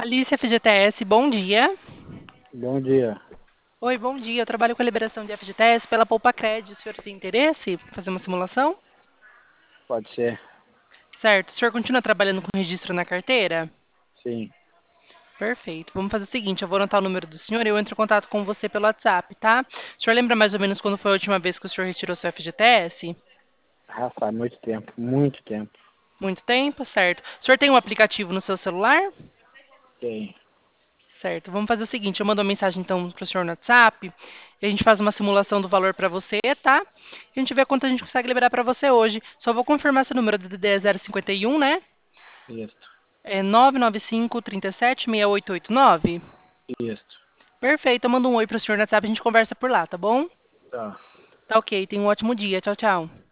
Alice FGTS, bom dia. Bom dia. Oi, bom dia. Eu trabalho com a liberação de FGTS pela Poupa Cred. O senhor tem interesse em fazer uma simulação? Pode ser? Certo. O senhor continua trabalhando com registro na carteira? Sim. Perfeito. Vamos fazer o seguinte, eu vou anotar o número do senhor e eu entro em contato com você pelo WhatsApp, tá? O senhor lembra mais ou menos quando foi a última vez que o senhor retirou seu FGTS? Ah, faz muito tempo, muito tempo. Muito tempo, certo. O senhor tem um aplicativo no seu celular? Tem. Certo. Vamos fazer o seguinte, eu mando uma mensagem então para o senhor no WhatsApp e a gente faz uma simulação do valor para você, tá? E a gente vê quanto a gente consegue liberar para você hoje. Só vou confirmar seu número do DDD é 051, né? Isso. É 995 37 6889. Isso. Perfeito, eu mando um oi para o senhor no WhatsApp e a gente conversa por lá, tá bom? Tá. Tá ok, tenha um ótimo dia. Tchau, tchau.